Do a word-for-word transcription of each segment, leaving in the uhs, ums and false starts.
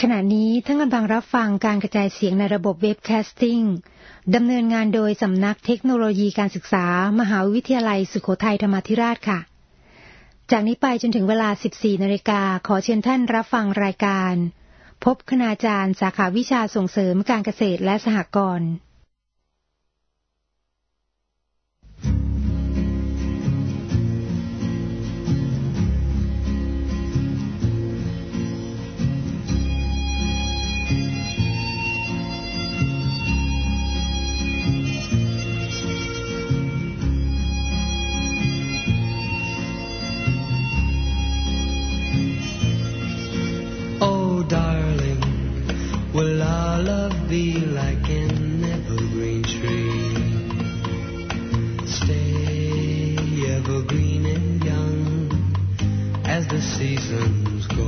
ขณะนี้ท่านกำลังรับฟังการกระจายเสียงในระบบเว็บแคสติ้งดำเนินงานโดยสำนักเทคโนโลยีการศึกษามหาวิทยาลัยสุโขทัยธรรมาธิราชค่ะจากนี้ไปจนถึงเวลา สิบสี่นาฬิกา ขอเชิญท่านรับฟังรายการพบคณาจารย์สาขาวิชาส่งเสริมการเกษตรและสหกรณ์ Will our love be like an evergreen tree? Stay evergreen and young as the seasons go.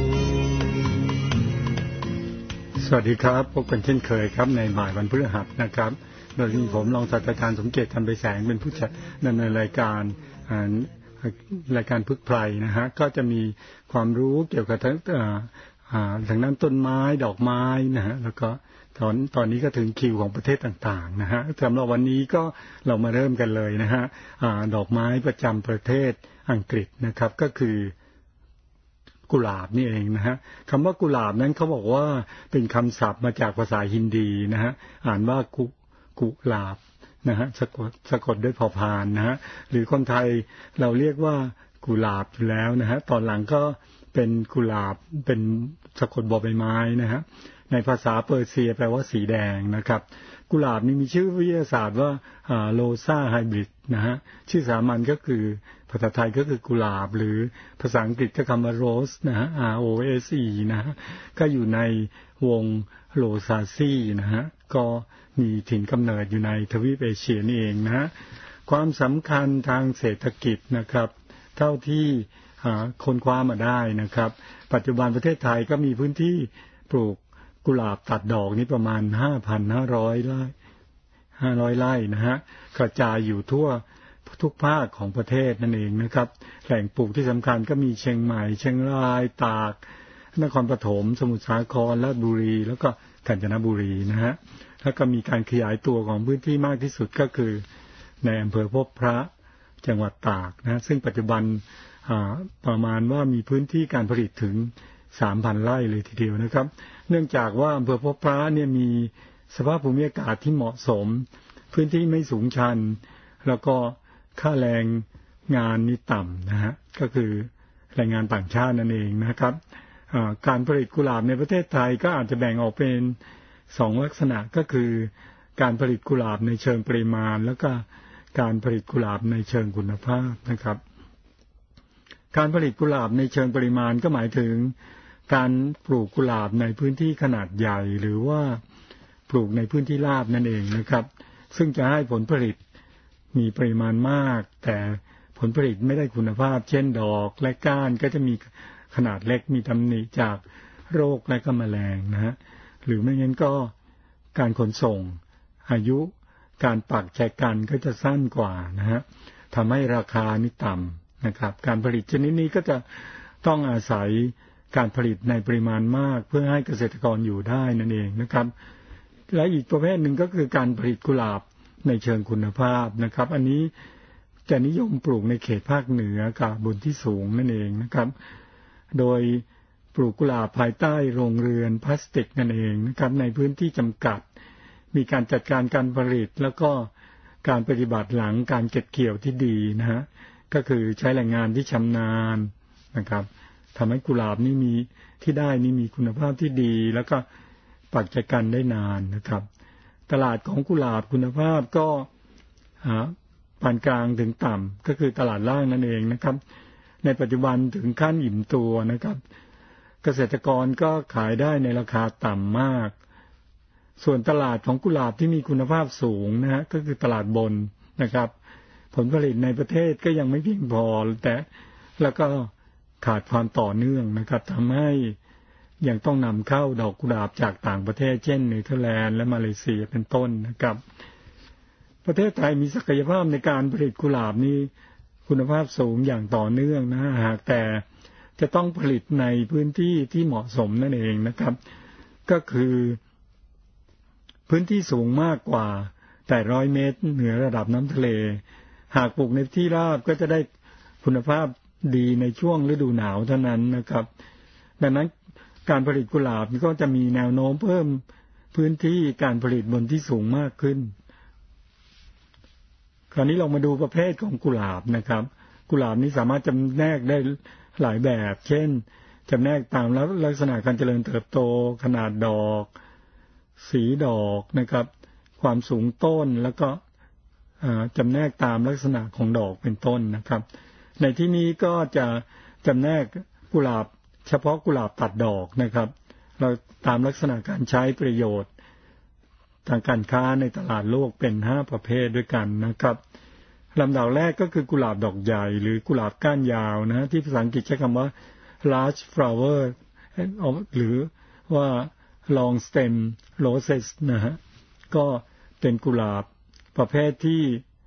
สวัสดีครับพบกันเช่นเคยครับในบ่ายวันพฤหัสนะครับโดยมีผมรองศาสตราจารย์สมเกียรติ ธรรมไพแสงเป็นผู้จัดดำเนินรายการรายการพึกไพรนะฮะก็จะมีความรู้เกี่ยวกับทั้งทางด้านต้นไม้ดอกไม้นะฮะแล้วก็ตอนตอนนี้ก็ถึงคิวของประเทศต่างๆนะฮะสำหรับวันนี้ก็เรามาเริ่มกันเลยนะฮะดอกไม้ประจำประเทศอังกฤษนะครับก็คือกุหลาบนี่เองนะฮะคำว่ากุหลาบนั้นเขาบอกว่าเป็นคำศัพท์มาจากภาษาฮินดีนะฮะอ่านว่ากุกุหลาบนะฮะสะกดสะกดด้วยพอพานนะฮะหรือคนไทยเราเรียกว่ากุหลาบอยู่แล้วนะฮะตอนหลังก็เป็นกุหลาบเป็นสะกดบอใบไม้นะฮะในภาษาเปอร์เซียแปลว่าสีแดงนะครับกุหลาบนี่มีชื่อวิทยาศาสตร์ว่าโรซาไฮบริดนะฮะชื่อสามัญก็คือภาษาไทยก็คือกุหลาบหรือภาษาอังกฤษก็คำว่าโรสนะฮะ R O S E นะฮะก็อยู่ในวงโรซาซีนะฮะก็มีถิ่นกำเนิดอยู่ในทวีปเอเชียนี่เองนะฮะความสำคัญทางเศรษฐกิจนะครับเท่าที่ค้นคว้ามาได้นะครับปัจจุบันประเทศไทยก็มีพื้นที่ปลูกกุหลาบตัดดอกนี้ประมาณ ห้าพันห้าร้อย ไร่ห้าร้อยไร่นะฮะกระจายอยู่ทั่วทุกภาคของประเทศนั่นเองนะครับแหล่งปลูกที่สำคัญก็มีเชียงใหม่เชียงรายตากนครปฐมสมุทรสาครราชบุรีแล้วก็กาญจนบุรีนะฮะแล้วก็มีการขยายตัวของพื้นที่มากที่สุดก็คือในอำเภอพบพระจังหวัดตากนะซึ่งปัจจุบันประมาณว่ามีพื้นที่การผลิตถึง สามพัน ไร่เลยทีเดียวนะครับเนื่องจากว่าอำเภอพบพระเนี่ยมีสภาพภูมิอากาศที่เหมาะสมพื้นที่ไม่สูงชันแล้วก็ค่าแรงงานนี่ต่ำนะฮะก็คือแรงงานต่างชาตินั่นเองนะครับการผลิตกุหลาบในประเทศไทยก็อาจจะแบ่งออกเป็นสองลักษณะก็คือการผลิตกุหลาบในเชิงปริมาณแล้วก็การผลิตกุหลาบในเชิงคุณภาพนะครับการผลิตกุหลาบในเชิงปริมาณก็หมายถึงการปลูกกุหลาบในพื้นที่ขนาดใหญ่หรือว่าปลูกในพื้นที่ราบนั่นเองนะครับซึ่งจะให้ผลผลิตมีปริมาณมากแต่ผลผลิตไม่ได้คุณภาพเช่นดอกและก้านก็จะมีขนาดเล็กมีตำหนิจากโรคและก็แมลงนะฮะหรือไม่งั้นก็การขนส่งอายุการปักแจกันก็จะสั้นกว่านะฮะทำให้ราคานี่ต่ำนะครับการผลิตชนิดนี้ก็จะต้องอาศัยการผลิตในปริมาณมากเพื่อให้เกษตรกรอยู่ได้นั่นเองนะครับและอีกประเภทหนึ่งก็คือการผลิตกุหลาบในเชิงคุณภาพนะครับอันนี้จะนิยมปลูกในเขตภาคเหนือกับบนที่สูงนั่นเองนะครับโดยปลูกกุหลาบภายใต้โรงเรือนพลาสติกนั่นเองนะครับในพื้นที่จำกัดมีการจัดการการผลิตแล้วก็การปฏิบัติหลังการเก็บเกี่ยวที่ดีนะฮะก็คือใช้แรงงานที่ชำนาญนะครับทำให้กุหลาบนี่มีที่ได้นี่มีคุณภาพที่ดีแล้วก็ปักจัดการได้นานนะครับตลาดของกุหลาบคุณภาพก็ปานกลางถึงต่ำก็คือตลาดล่างนั่นเองนะครับในปัจจุบันถึงขั้นอิ่มตัวนะครับเกษตรกรก็ขายได้ในราคาต่ำมากส่วนตลาดของกุหลาบที่มีคุณภาพสูงนะฮะก็คือตลาดบนนะครับผลผลิตในประเทศก็ยังไม่เพียงพอแต่แล้วก็ขาดความต่อเนื่องนะครับทำให้ยังต้องนำเข้าดอกกุหลาบจากต่างประเทศเช่นเนเธอร์แลนด์และมาเลเซียเป็นต้นนะครับประเทศไทยมีศักยภาพในการผลิตกุหลาบนี้คุณภาพสูงอย่างต่อเนื่องนะหากแต่จะต้องผลิตในพื้นที่ที่เหมาะสมนั่นเองนะครับก็คือพื้นที่สูงมากกว่าแต่ร้อยเมตรเหนือระดับน้ำทะเลหากปลูกในที่ราบก็จะได้คุณภาพดีในช่วงฤดูหนาวเท่านั้นนะครับดังนั้นการผลิตกุหลาบก็จะมีแนวโน้มเพิ่มพื้นที่การผลิตบนที่สูงมากขึ้นคราวนี้เรามาดูประเภทของกุหลาบนะครับกุหลาบนี้สามารถจำแนกได้หลายแบบเช่นจำแนกตามลักษณะการเจริญเติบโตขนาดดอกสีดอกนะครับความสูงต้นแล้วก็จำแนกตามลักษณะของดอกเป็นต้นนะครับในที่นี้ก็จะจำแนกกุหลาบเฉพาะกุหลาบตัดดอกนะครับเราตามลักษณะการใช้ประโยชน์ทางการค้าในตลาดโลกเป็นห้าประเภทด้วยกันนะครับลำดับแรกก็คือกุหลาบดอกใหญ่หรือกุหลาบก้านยาวนะที่ภาษาอังกฤษใช้คำว่า large flower หรือว่า long stem roses นะฮะก็เป็นกุหลาบประเภทที่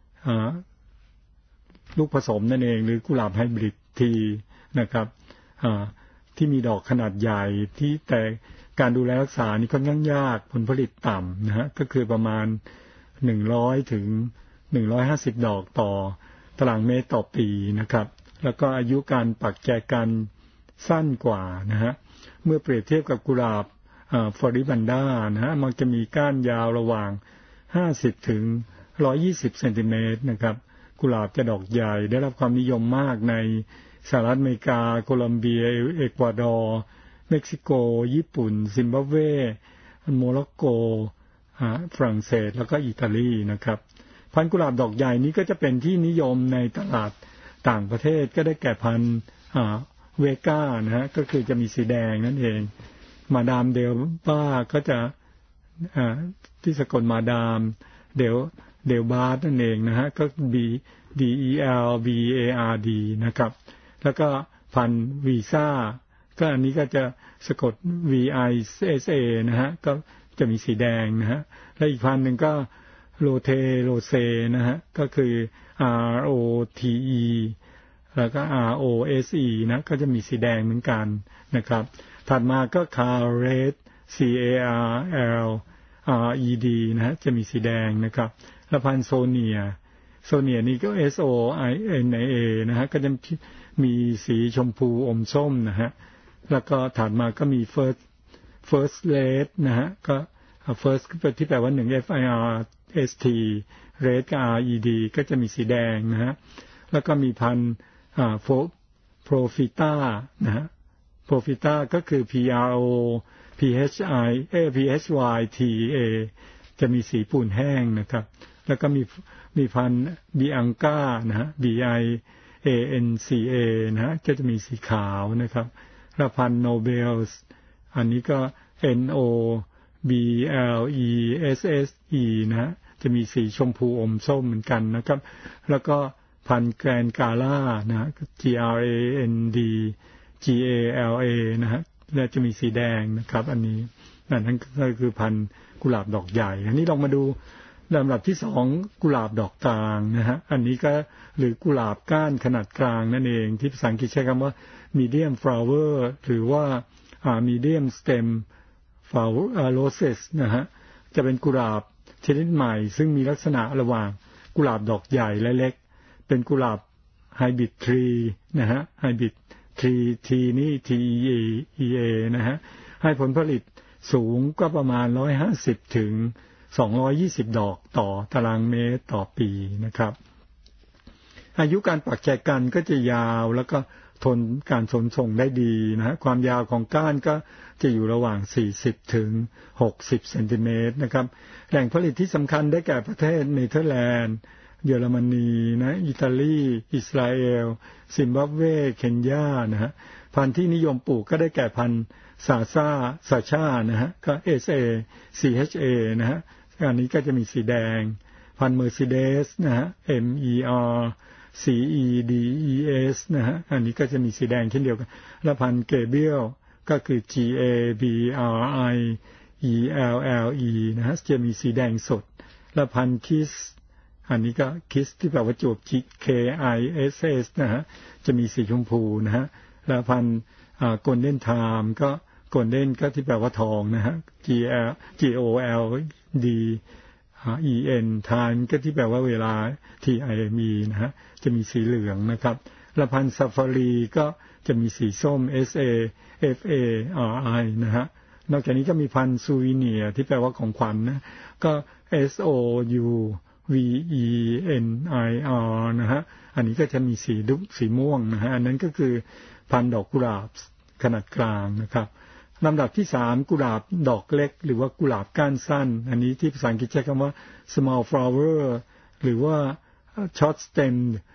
ลูกผสมนั่นเองหรือกุหลาบไฮบริดทีนะครับที่มีดอกขนาดใหญ่ที่แต่การดูแลรักษานี่ค่อนข้างยากผลผลิตต่ำนะฮะก็คือประมาณหนึ่งร้อยถึงหนึ่งร้อยห้าสิบดอกต่อตารางเมตรต่อปีนะครับแล้วก็อายุการปักแจกันสั้นกว่านะฮะเมื่อเปรียบเทียบกับกุหลาบฟลอริบันดานะฮะมันจะมีก้านยาวระหว่างห้าสิบถึงหนึ่งร้อยยี่สิบเซนติเมตรนะครับกุหลาบจะดอกใหญ่ได้รับความนิยมมากในสหรัฐอเมริกาโคลอมเบียเอกวาดอร์เม็กซิโกญี่ปุ่นซิมบับเวโมร็อกโกฝรั่งเศสแล้วก็อิตาลีนะครับพันธุ์กุหลาบดอกใหญ่นี้ก็จะเป็นที่นิยมในตลาดต่างประเทศก็ได้แก่พันธุ์เวก้านะฮะก็คือจะมีสีแดงนั่นเองมาดามเดลบ้าก็จะที่สะกดมาดามเดลเดลบาร์นั่นเองนะฮะก็ B D E L B A R D นะครับแล้วก็พันธุ์วีซ่าก็อันนี้ก็จะสะกด V I S A นะฮะก็จะมีสีแดงนะฮะและอีกพันธุ์หนึ่งก็โรเทโรเซนะฮะก็คือ R O T E แล้วก็ R O S E นะก็จะมีสีแดงเหมือนกันนะครับถัดมาก็คาร์เรด C A R L R E D นะฮะจะมีสีแดงนะครับและพันธุ์โซเนียโซเนียนี่ก็ S O I N I A นะฮะก็จะมีสีชมพูอมส้มนะฮะแล้วก็ถัดมาก็มี first first red นะฮะก็ first ที่แปลว่าหนึ่ง F I R S T red กับ R E D ก็จะมีสีแดงนะฮะแล้วก็มีพันธุ์อ่า profita นะฮะ profita ก็คือ P R O P H I เอ่อ P H Y T A จะมีสีปูนแห้งนะครับแล้วก็มีมีพันธุ์ Bianca นะฮะ B I A N C A นะฮะจะจะมีสีขาวนะครับและพันธุ์ Nobels อันนี้ก็ N O B L E S S E นะฮะจะมีสีชมพูอมส้มเหมือนกันนะครับแล้วก็พันธุ์ Grand Gala นะฮะ G R A N D G A L A นะฮะและจะมีสีแดงนะครับอันนี้นั่นก็คือพันธุ์กุหลาบดอกใหญ่อันนี้ลองมาดูลำดับที่สองกุหลาบดอกกลางนะฮะอันนี้ก็หรือกุหลาบก้านขนาดกลางนั่นเองที่ภาษาอังกฤษใช้คำว่า medium flower หรือว่า medium stem flower roses นะฮะจะเป็นกุหลาบชนิดใหม่ซึ่งมีลักษณะระหว่างกุหลาบดอกใหญ่และเล็กเป็นกุหลาบไฮบริดทรีนะฮะไฮบริดทรีทีนี่ T E A นะฮะให้ผลผลิตสูงก็ประมาณหนึ่งร้อยห้าสิบถึงสองร้อยยี่สิบดอกต่อตารางเมตรต่อปีนะครับอายุการปักแจกันก็จะยาวแล้วก็ทนการขนส่งได้ดีนะฮะความยาวของก้านก็จะอยู่ระหว่างสี่สิบถึงหกสิบเซนติเมตรนะครับแหล่งผลิตที่สำคัญได้แก่ประเทศเนเธอร์แลนด์เยอรมนีนะอิตาลีอิสราเอลซิมบับเวเคนยานะฮะพันธุ์ที่นิยมปลูกก็ได้แก่พันธุ์ซาซาซาชานะฮะก็ S A C H A นะฮะอันนี้ก็จะมีสีแดงพันธุ์เมอร์ซิเดสนะฮะ M E R C E D E S นะฮะอันนี้ก็จะมีสีแดงเช่นเดียวกันและพันธุ์เกเบียลก็คือ G A B R I E L L E นะฮะจะมีสีแดงสดและพันธุ์คิสอันนี้ก็คิสที่แปลว่าจูบ K I S S นะฮะจะมีสีชมพูนะฮะแล้วพันธุ์โกลเด้นไทม์ก็โกลเด้นก็ที่แปลว่าทองนะฮะ G L G O L D E N time ก็ที่แปลว่าเวลา T I M E นะฮะจะมีสีเหลืองนะครับแล้วพันธุ์ซาฟารีก็จะมีสีส้ม S A F A R I นะฮะนอกจากนี้ก็มีพันธุ์ซูวิเนียที่แปลว่าของขวัญ น, นะก็ S O U V E N I R นะฮะอันนี้ก็จะมีสีดุสีม่วงนะฮะอันนั้นก็คือพันธุ์ดอกกุหลาบขนาดกลางนะครับลำดับที่สามกุหลาบดอกเล็กหรือว่ากุหลาบก้านสั้นอันนี้ที่ภาษาอังกฤษใช้คำว่า small flower หรือว่า short stem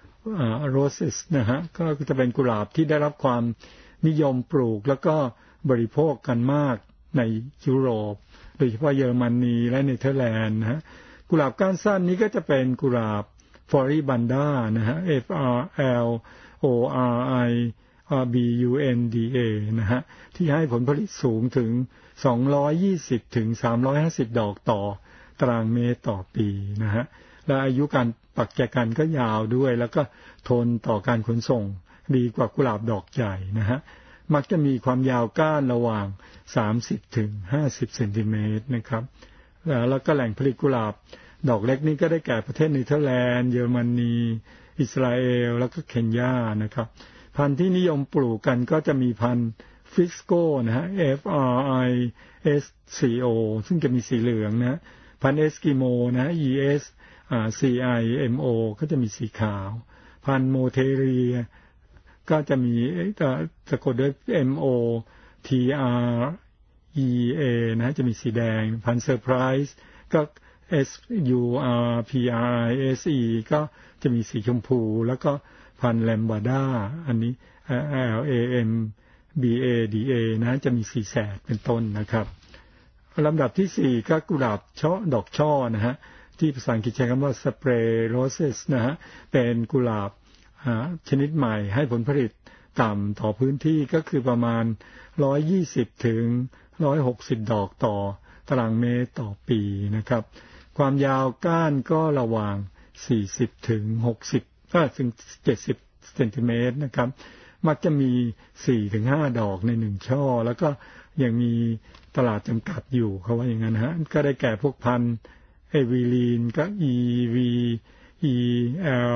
roses นะฮะก็จะเป็นกุหลาบที่ได้รับความนิยมปลูกแล้วก็บริโภคกันมากในยุโรปโดยเฉพาะเยอรมนีและเนเธอร์แลนด์นะฮะกุหลาบก้านสั้นนี้ก็จะเป็นกุหลาบฟลอริบันดานะฮะ F R L O R I B U N D A นะฮะที่ให้ผลผลิตสูงถึงสองร้อยยี่สิบถึงสามร้อยห้าสิบดอกต่อตารางเมตรต่อปีนะฮะและอายุการปักแจกันก็ยาวด้วยแล้วก็ทนต่อการขนส่งดีกว่ากุหลาบดอกใหญ่นะฮะมักจะมีความยาวก้านระหว่างสามสิบถึงห้าสิบเซนติเมตรนะครับแล้วก็แหล่งผลิตกุหลาบดอกเล็กนี้ก็ได้แก่ประเทศเนเธอร์แลนด์เยอรมนีอิสราเอลแล้วก็เคนยานะครับพันธุ์ที่นิยมปลูกกันก็จะมีพันธุ์ฟิสโก้นะฮะ F R I S C O ซึ่งจะมีสีเหลืองนะพันธุ์เอสกิโมนะ E S C I M O ก็จะมีสีขาวพันธุ์โมเทเรียก็จะมีสะกดด้วย M O T R E A นะจะมีสีแดงพันธุ์เซอร์ไพรส์ก็ S U R P R I S E ก็จะมีสีชมพูแล้วก็พันธุ์แลมบาร์ดาอันนี้ L A M B A D A นะจะมีสีแสดเป็นต้นนะครับลำดับที่สี่ก็กุหลาบช่อดอกช่อนะฮะที่ภาษาอังกฤษใช้คำว่า spray roses นะฮะเป็นกุหลาบชนิดใหม่ให้ผลผลิตต่ำต่อพื้นที่ก็คือประมาณหนึ่งร้อยยี่สิบถึงหนึ่งร้อยหกสิบดอกต่อตารางเมตรต่อปีนะครับความยาวก้านก็ระหว่างสี่สิบถึงหกสิบถึงเจ็ดสิบเซนติเมตรนะครับมักจะมี สี่ถึงห้า ดอกในหนึ่งช่อแล้วก็ยังมีตลาดจำกัดอยู่เขาว่าอย่างนั้นฮะก็ได้แก่พวกพันธุ์เอวิลีนก็ E V E L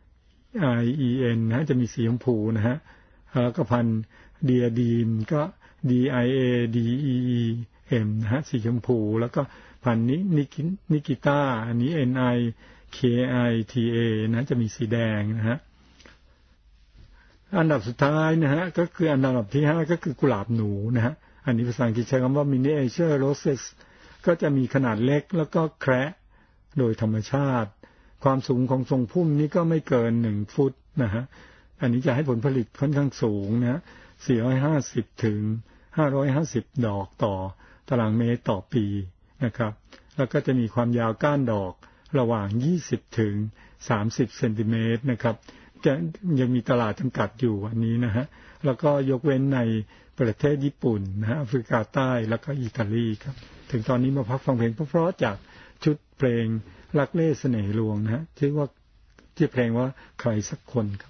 I E N นะจะมีสีชมพูนะฮะแล้วก็พันธุ์เดียดีนก็ D I A D E E M นะฮะสีชมพูแล้วก็พันธุ์นิกิต้าอันนี้ N I K I T A นะจะมีสีแดงนะฮะอันดับสุดท้ายนะฮะก็คืออันดับที่ห้าก็คือกุหลาบหนูนะฮะอันนี้ภาษาอังกฤษใช้คำว่า miniature roses ก็จะมีขนาดเล็กแล้วก็แคระโดยธรรมชาติความสูงของทรงพุ่มนี้ก็ไม่เกินหนึ่งฟุตนะฮะอันนี้จะให้ผลผลิตค่อนข้างสูงนะสี่ร้อยห้าสิบถึงห้าร้อยห้าสิบดอกต่อตารางเมตรต่อปีนะครับแล้วก็จะมีความยาวก้านดอกระหว่างยี่สิบถึงสามสิบเซนติเมตรนะครับจะยังมีตลาดจำกัดอยู่อันนี้นะฮะแล้วก็ยกเว้นในประเทศญี่ปุ่นนะฮะแอฟริกาใต้แล้วก็อิตาลีครับถึงตอนนี้มาพักฟังเพลงเพราะๆจากชุดเพลงรักเล่ห์เสน่ห์ลวงนะฮะชื่อว่าชื่อเพลงว่าใครสักคนครับ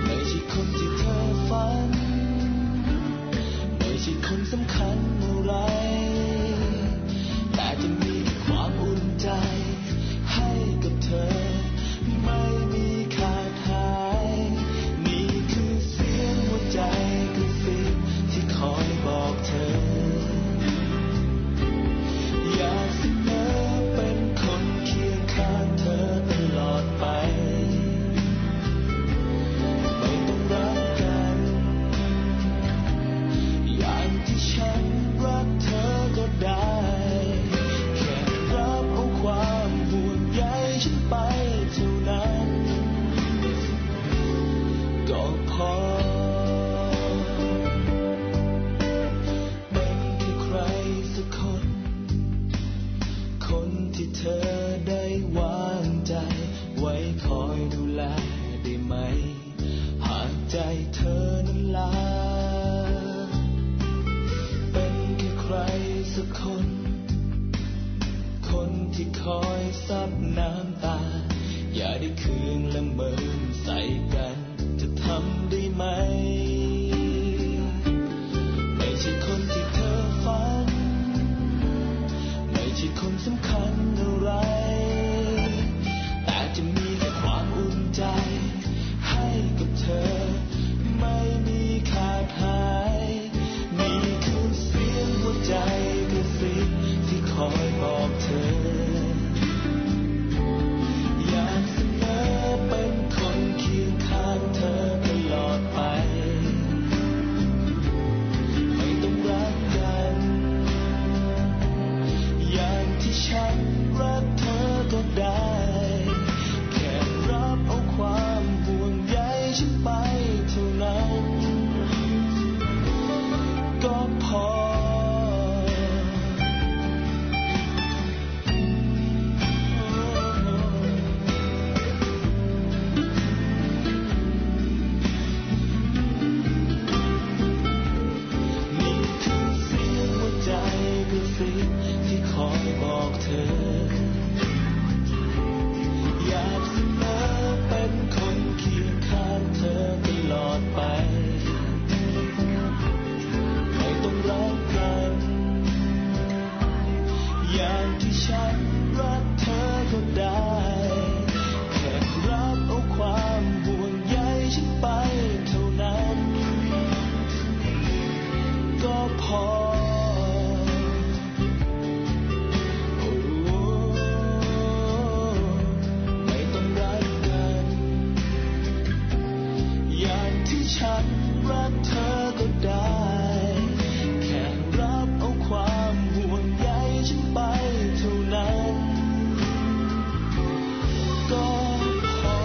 สำคัญอะไรฉันรักเธอก็ได้แค่รับเอาความห่วงใยฉันไปเท่านั้นก็พอเป็นแค่ใครสักคนคนที่เธอได้วางใจไว้คอยดูแลได้ไหมหากใจเธอนั้นลาเป็นแค่ใครสักคนคนที่คอยซับน้ำตาอย่าได้คืนละเมินใส่กันจะทำได้ไหมไม่ใช่คนที่เธอฝันไม่ใช่คนสำคัญอะไรแต่จะมีแค่ความอุ่นใจให้กับเธอไม่มีขาดหายนี่คือเสียงหัวใจกระซิบที่คอยบอกเธออยากเสนอเป็นคนเคียงข้างเธอตลอดไปไม่ต้องรักกันอย่างที่ฉันรักเธอก็ได้แค่รับเอาความห่วงใยฉันไปเท่านั้นก็พอนี่คือเสียงหัวใจกระซิบที่คอยบอกเธออยากเสมอเป็นคนเคียงข้างเธอตลอดไปไม่ต้องรักกันอย่างที่ฉันรักเธอก็ได้แค่รับเอาความห่วงใยฉันไปเท่านั้นก็พอไม่ต้องรักกันอย่างที่ฉันรักเธอก็ได้แค่รับเอาความห่วงใยฉันไปเท่านั้นก็พอ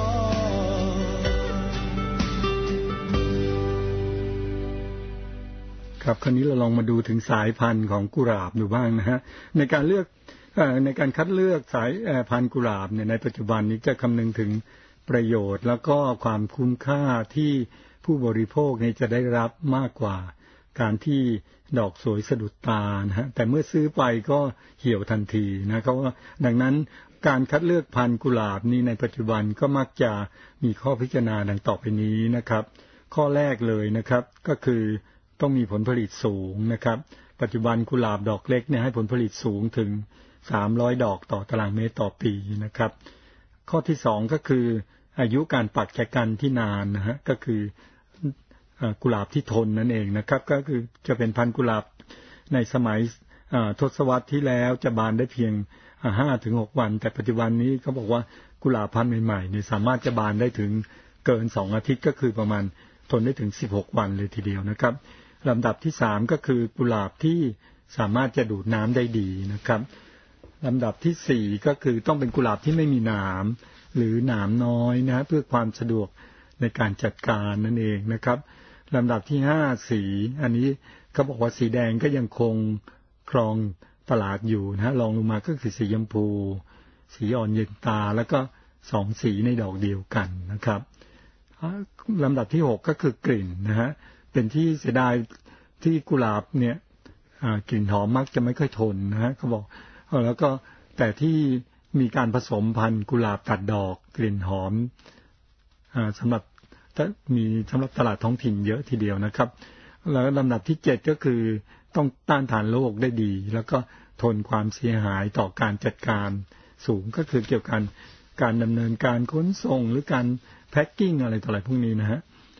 ครับคราวนี้เราลองมาดูถึงสายพันธุ์ของกุหลาบดูบ้างนะฮะในการเลือกเอ่อในการคัดเลือกสายเอ่อพันธุ์กุหลาบเนี่ยในปัจจุบันนี้จะคำนึงถึงประโยชน์แล้วก็ความคุ้มค่าที่ผู้บริโภคเนี่ยจะได้รับมากกว่าการที่ดอกสวยสะดุดตานะฮะแต่เมื่อซื้อไปก็เหี่ยวทันทีนะครับว่าดังนั้นการคัดเลือกพันธุ์กุหลาบนี้ในปัจจุบันก็มักจะมีข้อพิจารณาดังต่อไปนี้นะครับข้อแรกเลยนะครับก็คือต้องมีผลผลิตสูงนะครับปัจจุบันกุหลาบดอกเล็กเนี่ยให้ผลผลิตสูงถึงสามร้อยดอกต่อตารางเมตรต่อปีนะครับข้อที่สองก็คืออายุการปักแจกันที่นานนะฮะก็คือกุหลาบที่ทนนั่นเองนะครับก็คือจะเป็นพันธุ์กุหลาบในสมัยทศวรรษที่แล้วจะบานได้เพียง ห้าถึงหก วันแต่ปัจจุบันนี้เขาบอกว่ากุหลาบพันธุ์ใหม่ๆเนี่ยสามารถจะบานได้ถึงเกินสองอาทิตย์ก็คือประมาณทนได้ถึงสิบหกวันเลยทีเดียวนะครับลำดับที่สามก็คือกุหลาบที่สามารถจะดูดน้ำได้ดีนะครับลำดับที่สี่ก็คือต้องเป็นกุหลาบที่ไม่มีหนามหรือหนามน้อยนะฮะเพื่อความสะดวกในการจัดการนั่นเองนะครับลำดับที่ห้าสีอันนี้เขาบอกว่าสีแดงก็ยังคงครองตลาดอยู่นะฮะรองลงมาก็คือสีชมพูสีอ่อนเย็นตาแล้วก็สองสีในดอกเดียวกันนะครับลำดับที่หกก็คือกลิ่นนะฮะเป็นที่เสียดายที่กุหลาบเนี่ยกลิ่นหอมมักจะไม่ค่อยทนนะฮะเขาบอกแล้วก็แต่ที่มีการผสมพันธุ์กุหลาบตัดดอกกลิ่นหอมสำหรับมีสำหรับตลาดท้องถิ่นเยอะทีเดียวนะครับแล้วลำดับที่เจ็ดก็คือต้องต้านทานโรคได้ดีแล้วก็ทนความเสียหายต่อการจัดการสูงก็คือเกี่ยวกับการดำเนินการขนส่งหรือการแพ็คกิ้งอะไรต่ออะไรพวกนี้นะฮะ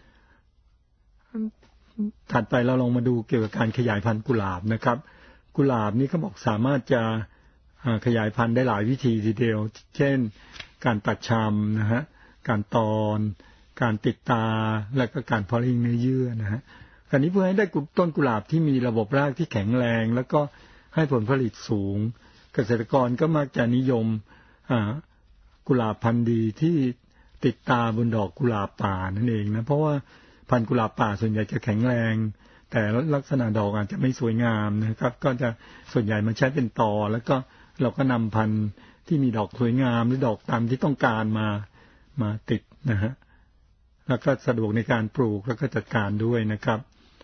ถัดไปเราลองมาดูเกี่ยวกับการขยายพันธุ์กุหลาบนะครับกุหลาบนี้เขาบอกสามารถจะขยายพันธุ์ได้หลายวิธีทีเดียวเช่นการตัดชำนะฮะการตอนการติดตาและก็การเพาะเลี้ยงเนื้อเยื่อนะฮะอันนี้เพื่อให้ได้ต้นกุหลาบที่มีระบบรากที่แข็งแรงแล้วก็ให้ผลผลิตสูงเกษตรกรก็มักจะนิยมกุหลาบพันธุ์ดีที่ติดตาบนดอกกุหลาบป่านั่นเองนะเพราะว่าพันธุ์กุหลาบป่าส่วนใหญ่จะแข็งแรงแต่ลักษณะดอกอาจจะไม่สวยงามนะครับก็จะส่วนใหญ่มันใช้เป็นตอแล้วก็เราก็นำพันธุ์ที่มีดอกสวยงามหรือดอกตามที่ต้องการมามาติดนะฮะแล้วก็สะดวกในการปลูกแล้วก็จัดการด้วยนะครับ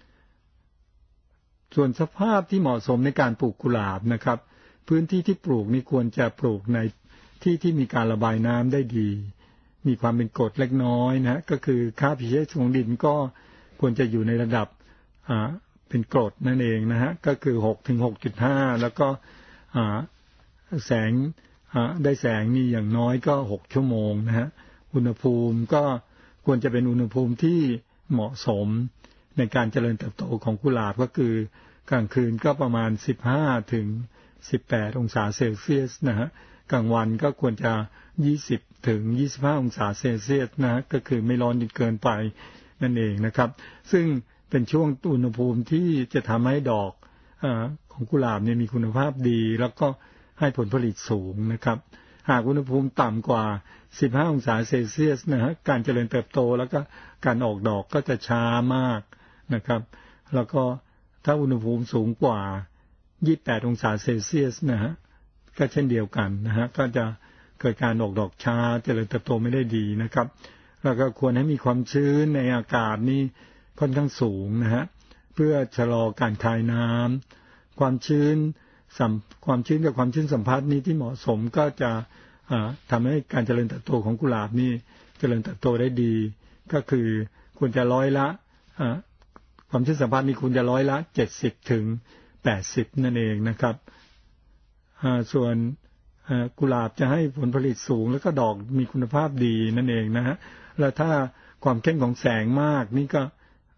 ส่วนสภาพที่เหมาะสมในการปลูกกุหลาบนะครับพื้นที่ที่ปลูกนี่ควรจะปลูกในที่ที่มีการระบายน้ำได้ดีมีความเป็นกรดเล็กน้อยนะก็คือค่า pH ของดินก็ควรจะอยู่ในระดับอ่าเป็นกรดนั่นเองนะฮะก็คือหกถึงหกจุดห้า แล้วก็อ่าแสงอ่าได้แสงนี่อย่างน้อยก็หกชั่วโมงนะฮะอุณหภูมิก็ควรจะเป็นอุณหภูมิที่เหมาะสมในการเจริญเติบโตของกุหลาบก็คือกลางคืนก็ประมาณสิบห้าถึงสิบแปดองศาเซลเซียสนะฮะกลางวันก็ควรจะยี่สิบถึงยี่สิบห้าองศาเซลเซียสนะฮะก็คือไม่ร้อนจนเกินไปนั่นเองนะครับซึ่งเป็นช่วงอุณหภูมิที่จะทำให้ดอกเอ่อของกุหลาบเนี่ยมีคุณภาพดีแล้วก็ให้ผลผลิตสูงนะครับหากอุณหภูมิต่ำกว่าสิบห้าองศาเซลเซียสนะฮะการเจริญเติบโตแล้วก็การออกดอกก็จะช้ามากนะครับแล้วก็ถ้าอุณหภูมิสูงกว่ายี่สิบแปดองศาเซลเซียสนะฮะก็เช่นเดียวกันนะฮะก็จะเกิดการออกดอกช้าเจริญเติบโตไม่ได้ดีนะครับแล้วก็ควรให้มีความชื้นในอากาศนี่ค่อนข้างสูงนะฮะเพื่อชะลอการคายน้ำความชื้นสัมความชื้นกับความชื้นสัมพัทธ์นี้ที่เหมาะสมก็จะทำให้การเจริญเติบโตของกุหลาบนี่เจริญเติบโตได้ดีก็คือควรจะร้อยละความชื้นสัมพัทธ์นี่ควรจะร้อยละเจ็ดสิบถึงแปดสิบนั่นเองนะครับส่วนกุหลาบจะให้ผลผลิตสูงแล้วก็ดอกมีคุณภาพดีนั่นเองนะฮะแล้วถ้าความเข้มของแสงมากนี่ก็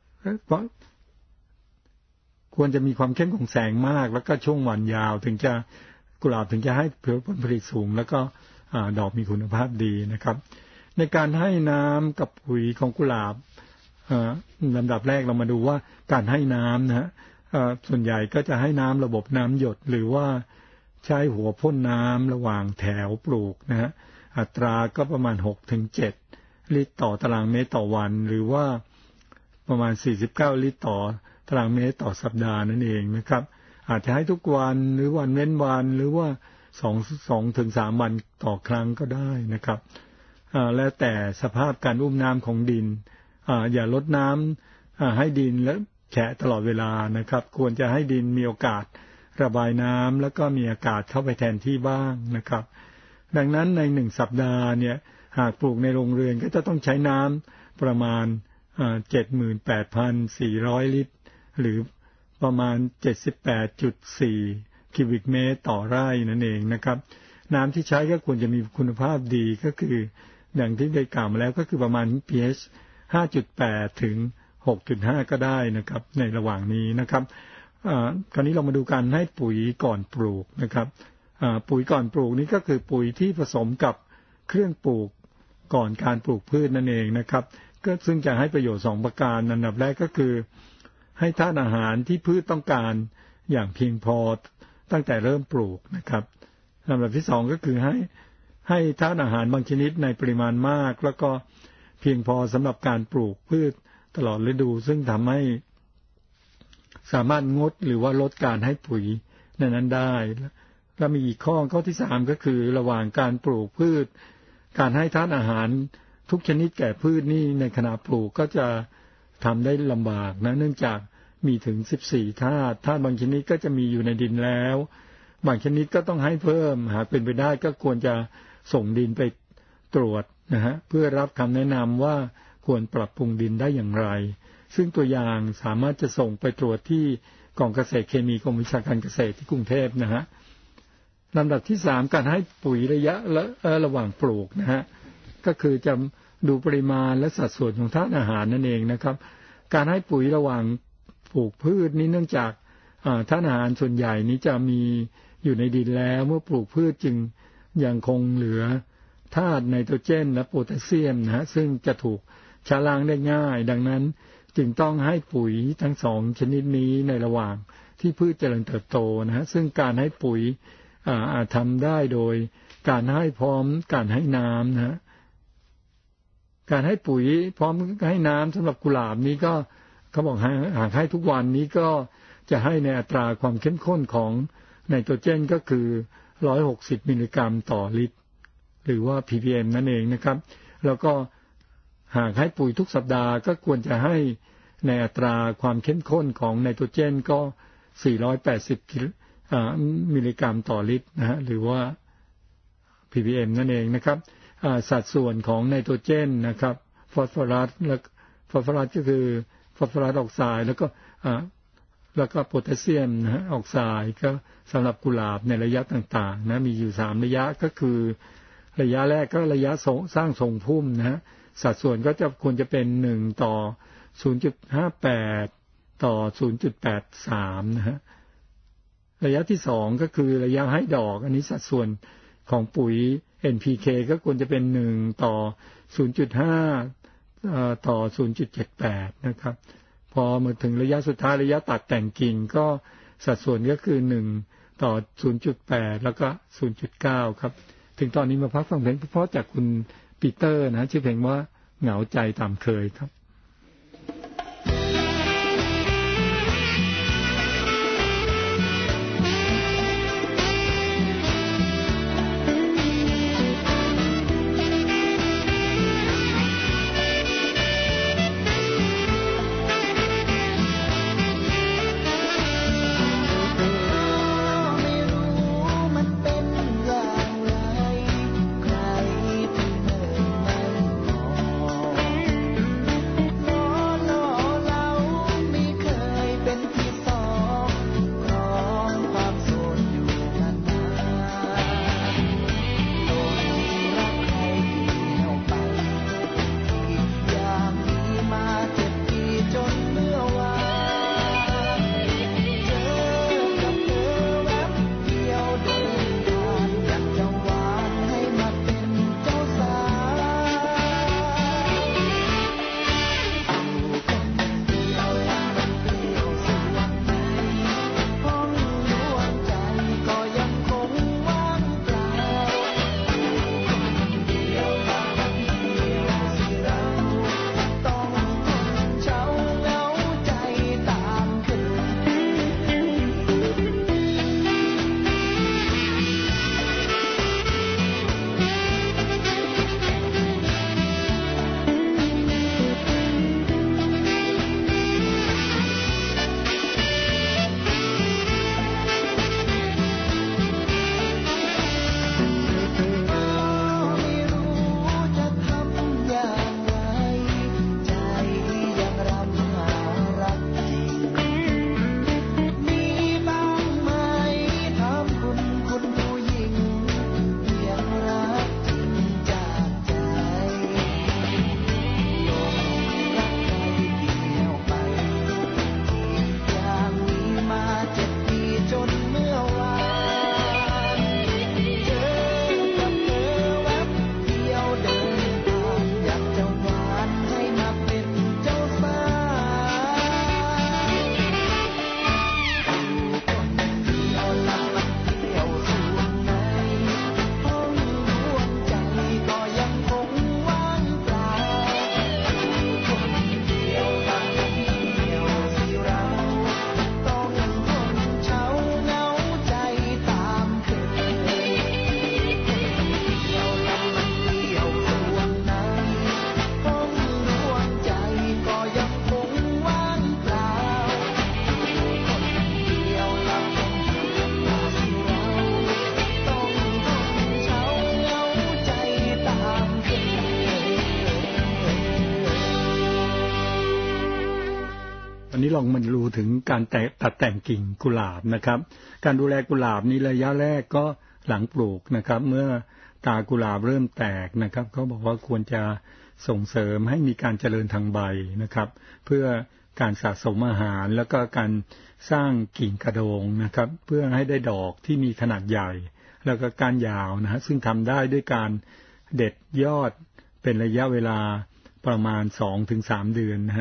ควรจะมีความเข้มของแสงมากแล้วก็ช่วงวันยาวถึงจะกุหลาบถึงจะให้ผลผลิตสูงแล้วก็ดอกมีคุณภาพดีนะครับในการให้น้ำกับปุ๋ยของกุหลาบลำดับแรกเรามาดูว่าการให้น้ำนะฮะส่วนใหญ่ก็จะให้น้ำระบบน้ำหยดหรือว่าใช้หัวพ่นน้ำระหว่างแถวปลูกนะฮะอัตราก็ประมาณ หกถึงเจ็ด ลิตรต่อตารางเมตรต่อวันหรือว่าประมาณสี่สิบเก้าลิตรต่อตารางเมตรต่อสัปดาห์นั่นเองนะครับอาจจะให้ทุกวันหรือวันเว้นวันหรือว่าสอง สองถึงสามวันต่อครั้งก็ได้นะครับอ่าแล้วแต่สภาพการอุ้มน้ำของดินอ่าอย่าลดน้ำอ่าให้ดินและแฉะตลอดเวลานะครับควรจะให้ดินมีโอกาสระบายน้ำแล้วก็มีอากาศเข้าไปแทนที่บ้างนะครับดังนั้นในหนึ่งสัปดาห์เนี่ยหากปลูกในโรงเรือนก็จะต้องใช้น้ำประมาณ เจ็ดหมื่นแปดพันสี่ร้อย ลิตรหรือประมาณ เจ็ดสิบแปดจุดสี่ คิวบิกเมตรต่อไร่นั่นเองนะครับน้ำที่ใช้ก็ควรจะมีคุณภาพดีก็คืออย่างที่ได้กล่าวมาแล้วก็คือประมาณ pH ห้าจุดแปด ถึง หกจุดห้า ก็ได้นะครับในระหว่างนี้นะครับคราวนี้เรามาดูการให้ปุ๋ยก่อนปลูกนะครับปุ๋ยก่อนปลูกนี้ก็คือปุ๋ยที่ผสมกับเครื่องปลูกก่อนการปลูกพืชนั่นเองนะครับก็ซึ่งจะให้ประโยชน์สองประการอันดับแรกก็คือให้ธาตุอาหารที่พืชต้องการอย่างเพียงพอตั้งแต่เริ่มปลูกนะครับลำดับที่สองก็คือให้ให้ธาตุอาหารบางชนิดในปริมาณมากแล้วก็เพียงพอสำหรับการปลูกพืชตลอดฤดูซึ่งทำให้สามารถงดหรือว่าลดการให้ปุ๋ยในนั้นได้แล้วมีอีกข้อข้อที่สามก็คือระหว่างการปลูกพืชการให้ธาตุอาหารทุกชนิดแก่พืชนี่ในขณะปลูกก็จะทำได้ลำบากนะเนื่องจากมีถึงสิบสี่ธาตุธาตุบางชนิดก็จะมีอยู่ในดินแล้วบางชนิดก็ต้องให้เพิ่มหากเป็นไปได้ก็ควรจะส่งดินไปตรวจนะฮะเพื่อรับคำแนะนำว่าควรปรับปรุงดินได้อย่างไรซึ่งตัวอย่างสามารถจะส่งไปตรวจที่กองเกษตรเคมีกรมวิชาการเกษตรที่กรุงเทพนะฮะลำดับที่สามการให้ปุ๋ยระยะและระหว่างปลูกนะฮะก็คือจะดูปริมาณและสัดส่วนของธาตุอาหารนั่นเองนะครับการให้ปุ๋ยระหว่างปลูกพืชนี้เนื่องจากธาตุอาหารส่วนใหญ่นี้จะมีอยู่ในดินแล้วเมื่อปลูกพืชจึงยังคงเหลือธาตุไนโตรเจนและโพแทสเซียมนะฮะซึ่งจะถูกชะล้างได้ง่ายดังนั้นจึงต้องให้ปุ๋ยทั้งสองชนิดนี้ในระหว่างที่พืชเจริญเติบโตนะฮะซึ่งการให้ปุ๋ยอาจทำได้โดยการให้พร้อมการให้น้ำนะฮะการให้ปุ๋ยพร้อมให้น้ำสำหรับกุหลาบนี้ก็เขาบอกหากให้ทุกวันนี้ก็จะให้ในอัตราความเข้มข้นของไนโตรเจนก็คือหนึ่งร้อยหกสิบมิลลิกรัมต่อลิตรหรือว่า พี พี เอ็ม นั่นเองนะครับแล้วก็หากให้ปุ๋ยทุกสัปดาห์ก็ควรจะให้ในอัตราความเข้มข้นของไนโตรเจนก็สี่ร้อยแปดสิบมิลลิกรัมต่อลิตรนะฮะหรือว่า พี พี เอ็ม นั่นเองนะครับสัดส่วนของไนโตรเจนนะครับฟอสฟอรัสและฟอสฟอรัสก็คือฟอสฟอรัสออกไซด์แล้วก็แล้วก็โพแทสเซียมนะฮะออกไซด์ก็สำหรับกุหลาบในระยะต่างๆนะมีอยู่สามระยะก็คือระยะแรกก็ระยะสร้างทรงพุ่มนะฮะสัดส่วนก็จะควรจะเป็นหนึ่งต่อ ศูนย์จุดห้าแปด ต่อ ศูนย์จุดแปดสาม นะฮะระยะที่สองก็คือระยะให้ดอกอันนี้สัดส่วนของปุ๋ย เอ็น พี เค ก็ควรจะเป็นหนึ่งต่อ ศูนย์จุดห้า เอ่อต่อ ศูนย์จุดเจ็ดแปด นะครับพอมาถึงระยะสุดท้ายระยะตัดแต่งกิ่งก็สัดส่วนก็คือหนึ่งต่อ ศูนย์จุดแปด แล้วก็ ศูนย์จุดเก้า ครับถึงตอนนี้มาพักฟังเพลงเพราะจากคุณปีเตอร์นะชื่อเพลงว่าเหงาใจตามเคยครับ นี้ลองมาดูถึงการตัดแต่งกิ่งกุหลาบนะครับการดูแลกุหลาบนี้ระยะแรกก็หลังปลูกนะครับเมื่อตากุหลาบเริ่มแตกนะครับเขาบอกว่าควรจะส่งเสริมให้มีการเจริญทางใบนะครับเพื่อการสะสมอาหารแล้วก็การสร้างกิ่งกระโดงนะครับเพื่อให้ได้ดอกที่มีขนาดใหญ่แล้วก็ก้านยาวนะฮะซึ่งทำได้ด้วยการเด็ดยอดเป็นระยะเวลาประมาณ สองถึงสาม เดือนนะฮะ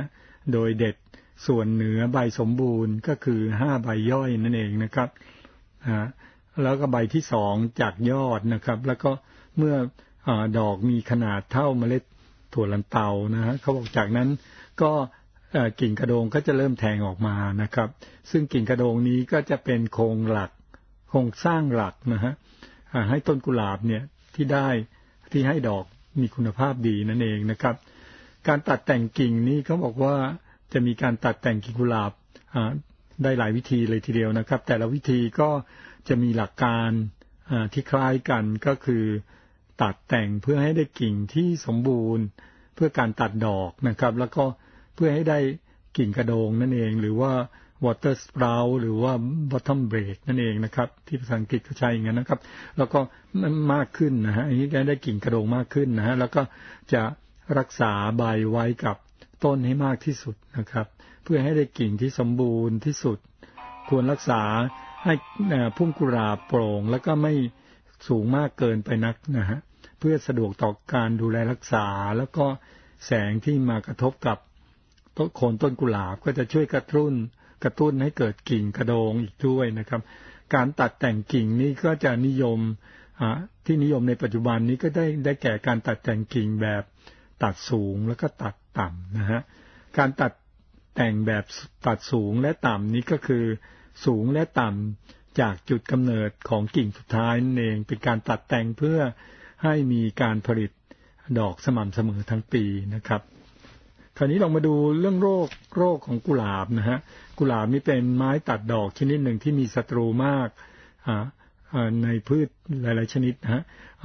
โดยเด็ดส่วนเหนือใบสมบูรณ์ก็คือห้าใบย่อยนั่นเองนะครับอ่าแล้วก็ใบที่สองจากยอดนะครับแล้วก็เมื่ออ่าดอกมีขนาดเท่าเมล็ดถั่วลันเตานะฮะเขาบอกจากนั้นก็กิ่งกระโดงก็จะเริ่มแทงออกมานะครับซึ่งกิ่งกระโดงนี้ก็จะเป็นโครงหลักโครงสร้างหลักนะฮะให้ต้นกุหลาบเนี่ยที่ได้ที่ให้ดอกมีคุณภาพดีนั่นเองนะครับการตัดแต่งกิ่งนี้เขาบอกว่าจะมีการตัดแต่งกิ่งกุหลาบได้หลายวิธีเลยทีเดียวนะครับแต่ละวิธีก็จะมีหลักการที่คล้ายกันก็คือตัดแต่งเพื่อให้ได้กิ่งที่สมบูรณ์เพื่อการตัดดอกนะครับแล้วก็เพื่อให้ได้กิ่งกระโดงนั่นเองหรือว่า water sprout หรือว่า bottom break นั่นเองนะครับที่ภาษาอังกฤษเขาใช้อย่างนั้นนะครับแล้วก็มากขึ้นนะฮะอันนี้ได้กิ่งกระโดงมากขึ้นนะฮะแล้วก็จะรักษาใบไว้กับต้นให้มากที่สุดนะครับเพื่อให้ได้กิ่งที่สมบูรณ์ที่สุดควรรักษาให้พุ่มกุหลาบโปร่งแล้วก็ไม่สูงมากเกินไปนักนะฮะเพื่อสะดวกต่อการดูแลรักษาแล้วก็แสงที่มากระทบกับต้นโคนต้นกุหลาบก็จะช่วยกระตุ้นกระตุ้นให้เกิดกิ่งกระโดงอีกด้วยนะครับการตัดแต่งกิ่งนี้ก็จะนิยมที่นิยมในปัจจุบันนี้ก็ได้ได้แก่การตัดแต่งกิ่งแบบตัดสูงแล้วก็ตัดต่ำนะฮะการตัดแต่งแบบตัดสูงและต่ำนี้ก็คือสูงและต่ำจากจุดกำเนิดของกิ่งสุดท้ายนั่นเองเป็นการตัดแต่งเพื่อให้มีการผลิตดอกสม่ำเสมอทั้งปีนะครับคราวนี้เรามาดูเรื่องโรคโรคของกุหลาบนะฮะกุหลาบนี่เป็นไม้ตัดดอกชนิดหนึ่งที่มีศัตรูมากในพืชหลายๆชนิดนะฮะ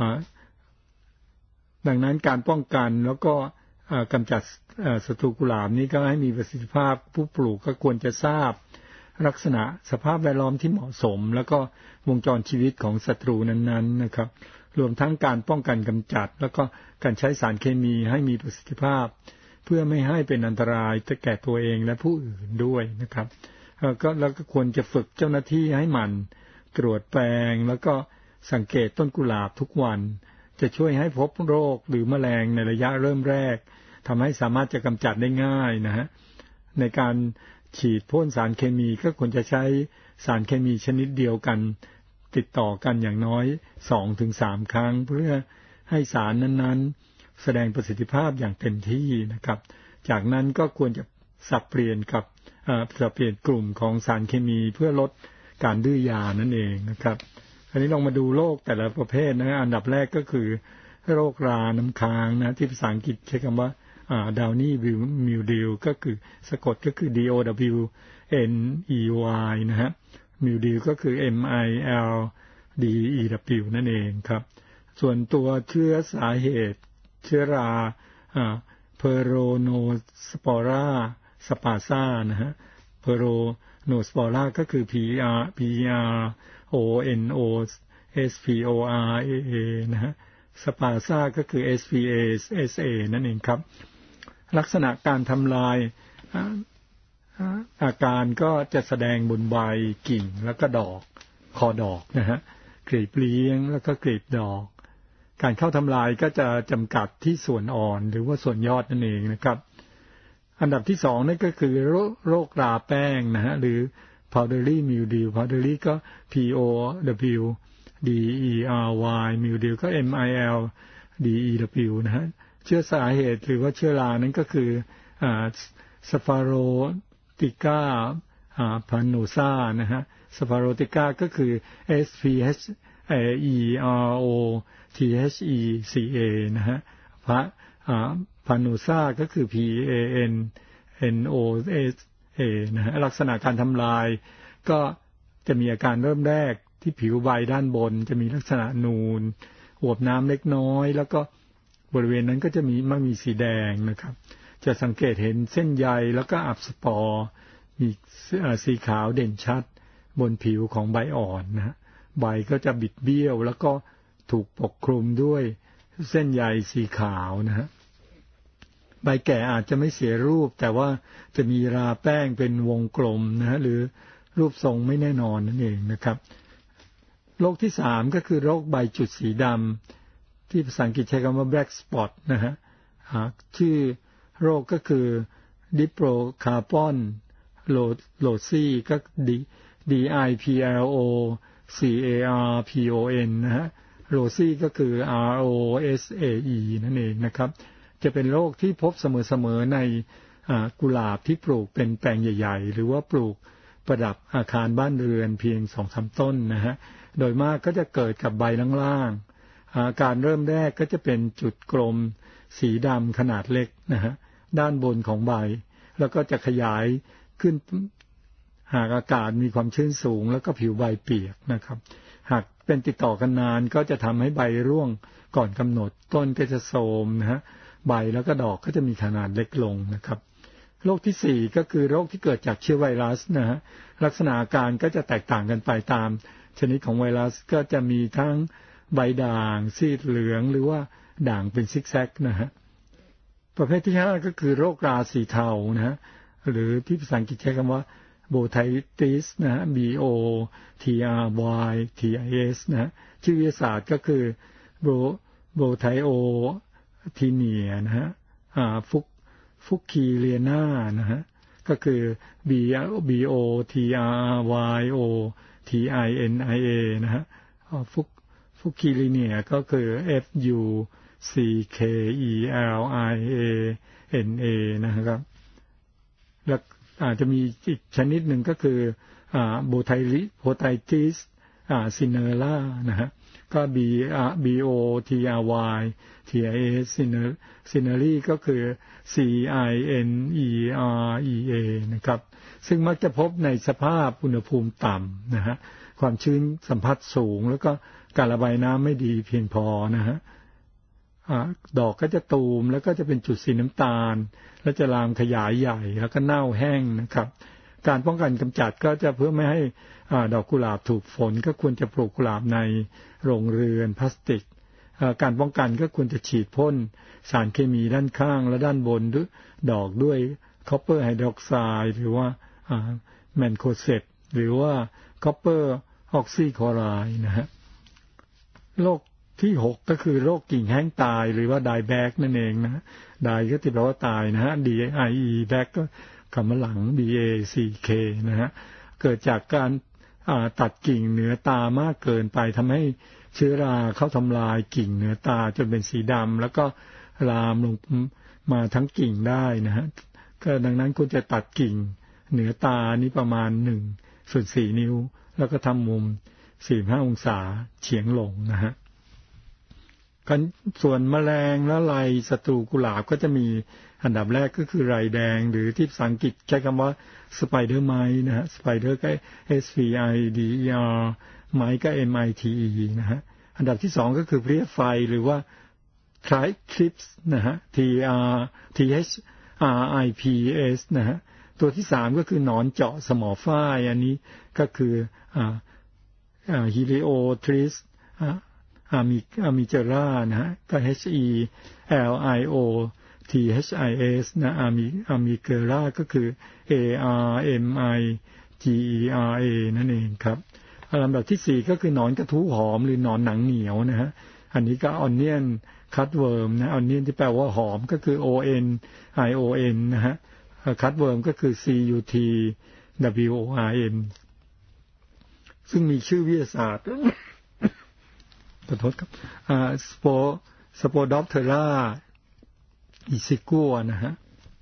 ดังนั้นการป้องกันแล้วก็กำจัดศัตรูกุหลาบนี้ก็ให้มีประสิทธิภาพผู้ปลูกก็ควรจะทราบลักษณะสภาพแวดล้อมที่เหมาะสมแล้วก็วงจรชีวิตของศัตรูนั้นๆนะครับรวมทั้งการป้องกันกำจัดแล้วก็การใช้สารเคมีให้มีประสิทธิภาพเพื่อไม่ให้เป็นอันตรายแก่ตัวเองและผู้อื่นด้วยนะครับก็แล้วก็ควรจะฝึกเจ้าหน้าที่ให้หมั่นตรวจแปลงแล้วก็สังเกตต้นกุหลาบทุกวันจะช่วยให้พบโรคหรือแมลงในระยะเริ่มแรกทำให้สามารถจะกำจัดได้ง่ายนะฮะในการฉีดพ่นสารเคมีก็ควรจะใช้สารเคมีชนิดเดียวกันติดต่อกันอย่างน้อย สองถึงสาม ครั้งเพื่อให้สารนั้นๆแสดงประสิทธิภาพอย่างเต็มที่นะครับจากนั้นก็ควรจะสับเปลี่ยนกับสับเปลี่ยนกลุ่มของสารเคมีเพื่อลดการดื้อยานั่นเองนะครับอันนี้ลองมาดูโรคแต่ละประเภทนะอันดับแรกก็คือโรคราน้ำค้างนะที่ภาษาอังกฤษใช้คำว่าดาวนี่มิลดิวก็คือสะกดก็คือ D O W N E Y นะฮะมิลดิวก็คือ M I L D E W นั่นเองครับส่วนตัวเชื้อสาเหตุเชื้อราเพอโรโนสปอราสปาซ่านะฮะเพอโรโนสปอราก็คือ P R P R O N O S P O R A A นะฮะสปาซ่าก็คือ S P A S A นั่นเองครับลักษณะการทำลายอาการก็จะแสดงบนใบกิ่งแล้วก็ดอกคอดอกนะฮะกลีบเลี้ยงแล้วก็กลีบดอกการเข้าทำลายก็จะจำกัดที่ส่วนอ่อนหรือว่าส่วนยอดนั่นเองนะครับอันดับที่สองนั่นก็คือโรคราแป้งนะฮะหรือ powdery mildew powdery ก็ P O W D E R Y mildew ก็ M I L D E W นะฮะเชื้อสาเหตุหรือว่าเชื้อรานั้นก็คืออ่า Sphaerotheca อ่า panosa นะฮะ Sphaerotheca ก็คือ S P H E R O T H E C A นะฮะพระอ่า panosa ก็คือ P A N N O S A นะฮะลักษณะการทำลายก็จะมีอาการเริ่มแรกที่ผิวใบด้านบนจะมีลักษณะนูนอวบน้ำเล็กน้อยแล้วก็บริเวณนั้นก็จะมีมักมีสีแดงนะครับจะสังเกตเห็นเส้นใยแล้วก็อับสปอร์มีสีขาวเด่นชัดบนผิวของใบอ่อนนะฮะใบก็จะบิดเบี้ยวแล้วก็ถูกปกคลุมด้วยเส้นใยสีขาวนะฮะใบแก่อาจจะไม่เสียรูปแต่ว่าจะมีราแป้งเป็นวงกลมนะฮะหรือรูปทรงไม่แน่นอนนั่นเองนะครับโรคที่สามก็คือโรคใบจุดสีดำที่ภาษาอังกฤษใช้คำว่า black spot นะฮะชื่อโรคก็คือดิโปรคาร์บอนโลโลซี่ก็ D I P L O C A R P O N นะฮะโรซี่ก็คือ R O S A E นั่นเองนะครับจะเป็นโรคที่พบเสมอๆในกุหลาบที่ปลูกเป็นแปลงใหญ่ๆหรือว่าปลูกประดับอาคารบ้านเรือนเพียง สองถึงสาม ต้นนะฮะโดยมากก็จะเกิดกับใบล่างๆอาการเริ่มแรกก็จะเป็นจุดกลมสีดำขนาดเล็กนะฮะด้านบนของใบแล้วก็จะขยายขึ้นหากอากาศมีความชื้นสูงแล้วก็ผิวใบเปียกนะครับหากเป็นติดต่อกันนานก็จะทำให้ใบร่วงก่อนกำหนดต้นก็จะโทรมนะฮะใบแล้วก็ดอกก็จะมีขนาดเล็กลงนะครับโรคที่สี่ก็คือโรคที่เกิดจากเชื้อไวรัสนะฮะลักษณะอาการก็จะแตกต่างกันไปตามชนิดของไวรัสก็จะมีทั้งใบด่างซีดเหลืองหรือว่าด่างเป็นซิกแซกนะฮะประเภทที่ห้าก็คือโรคราสีเทานะฮะหรือที่ภาษาอังกฤษใช้คำว่าโบไทติสนะฮะ B O T R Y T I S นะฮะชื่อวิทยาศาสตร์ก็คือโบโบไทโอทีเนียนะฮะอ่าฟุกฟุกคีเลียนานะฮะก็คือ B B O T R Y O T I N I A นะฮะฟุกฟุกคีเลียเนียก็คือ F U C K E L I A N A นะครับแล้วอาจจะมีอีกชนิดหนึ่งก็คืออ่าโบไทลิโบไทติสอ่าซินเนอร่านะฮะก็ B B O T R Y T I S ซินเนอซินเนอรี่ก็คือ C I N E R E A นะครับซึ่งมักจะพบในสภาพอุณหภูมิต่ำนะฮะความชื้นสัมผัสสูงแล้วก็การระบายน้ำไม่ดีเพียงพอนะฮะดอกก็จะตูมแล้วก็จะเป็นจุดสีน้ำตาลแล้วจะลามขยายใหญ่แล้วก็เน่าแห้งนะครับการป้องกันกำจัดก็จะเพื่อไม่ให้ดอกกุหลาบถูกฝนก็ควรจะปลูกกุหลาบในโรงเรือนพลาสติกการป้องกันก็ควรจะฉีดพ่นสารเคมีด้านข้างและด้านบนดอกด้วยคอปเปอร์ไฮดรอกไซด์หรือว่าแมนโคเซตหรือว่าคอปเปอร์ออกซิคลอไรด์นะฮะโรคที่หกก็คือโรคกิ่งแห้งตายหรือว่า die back นั่นเองนะdie ก็แปลว่าตายนะฮะ D I E back ก็คำว่าหลัง B A C K นะฮะเกิดจากการตัดกิ่งเหนือตามากเกินไปทำให้เชื้อราเข้าทำลายกิ่งเหนือตาจนเป็นสีดำแล้วก็ลามลงมาทั้งกิ่งได้นะฮะก็ดังนั้นควรจะตัดกิ่งเหนือตานี้ประมาณหนึ่งส่วนสี่นิ้วแล้วก็ทำมุมสี่สิบห้าองศาเฉียงลงนะฮะกันส่วนแมลงและไรศัตรูกุหลาบก็จะมีอันดับแรกก็คือไรแดงหรือที่ภาษาอังกฤษใช้คำว่าสไปเดอร์ไมท์นะฮะสไปเดอร์ก็ S P I D E R ไมท์ก็ M I T E นะฮะอันดับที่สองก็คือเพลี้ยไฟหรือว่า Thrips นะฮะ T R T H R I P S นะฮะตัวที่สามก็คือหนอนเจาะสมอฝ้ายอันนี้ก็คืออ่าอ่า Heliothripsอามิอามิเจรานะฮะก็ H E L I O T H I S นะอามิอามิเกราก็คือ A R M I G E R A นั่นเองครับลำดับที่สี่ก็คือหนอนกระทู้หอมหรือหนอนหนังเหนียวนะฮะอันนี้ก็ Onion Cutworm นะ Onion ที่แปลว่าหอมก็คือ O N I O N นะฮะ Cutworm ก็คือ C U T W O R M ซึ่งมีชื่อวิทยาศาสตร์ขอโทษครับอ่าสโปสโปดอปเทราอิซิกัวนะฮะ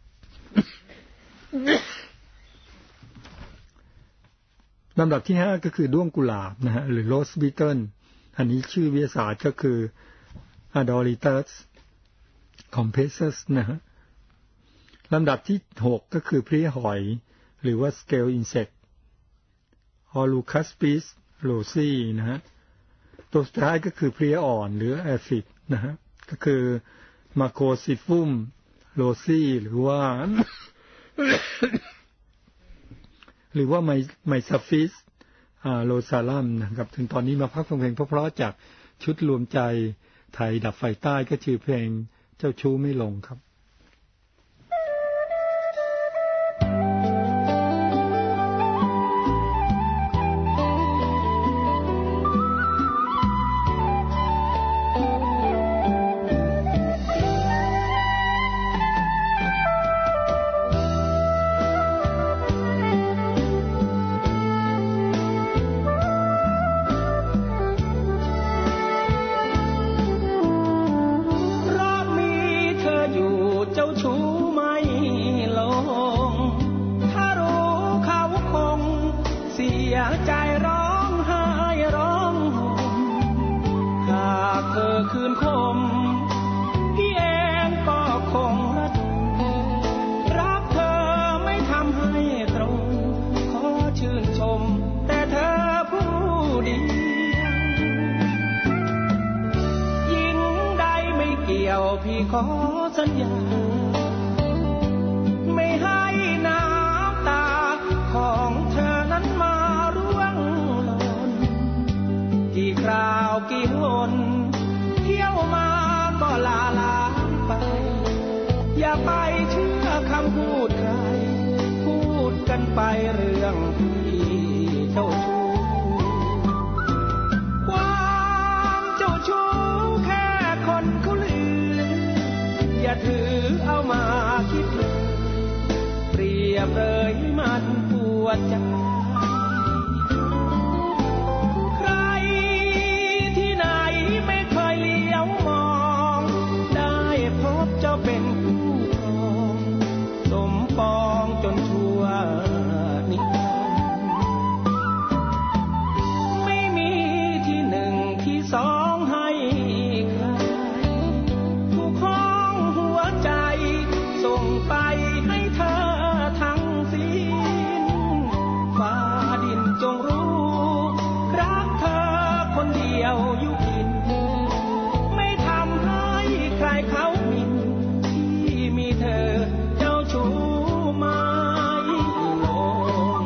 ลำดับที่ห้าก็คือด้วงกุหลาบนะฮะหรือโรสบีเทิลอันนี้ชื่อวิทยาศาสตร์ก็คือ Adolitus compessus นะฮะลำดับที่หกก็คือเพลี้ยหอยหรือว่า scale insect Holucaspis rosi นะฮะตัวสุดท้ายก็คือเพลี้ยอ่อนหรือแอฟิดนะฮะก็คือมาโคซิฟุมโรซี่หรือว่า หรือว่าไมไมซัฟฟิสอ่าโรซาลัมนะครับถึงตอนนี้มาพักฟังเพลงเพราะๆจากชุดรวมใจไทยดับไฟใต้ก็ชื่อเพลงเจ้าชู้ไม่ลงครับยใจร้องไห้ร้องห่มหากเธอคืนคมพี่เองก็คงรักรักเธอไม่ทำให้ตรงขอชื่นชมแต่เธอผู้เดียวยิ่งใดไม่เกี่ยวพี่ขอสัญญาไม่ให้น้ำตาของเธอนั้นมาร่วงหล่นกี่คราวกี่หนเที่ยวมาก็ลาลาไปอย่าไปเชื่อคำพูดใครพูดกันไปเรื่องพี่เจ้าชู้ความเจ้าชู้แค่คนเขาลืออย่าถือเอามาคิดเลยเปรียบเลยมันปวดใจใครที่ไหนไม่เคยเลี้ยวมองได้พบเจ้าเป็นคู่ครองสมปองจนชั่วนิรันดร์ไม่มีที่หนึ่งที่สองให้ใครผู้ครองหัวใจส่งไปให้เธอทั้งสิ้นฟ้าดินจงรู้รักเธอคนเดียวอยู่กินไม่ทำให้ใครเขาหมิ่นที่มีเธอเจ้าชู้ไม่ลง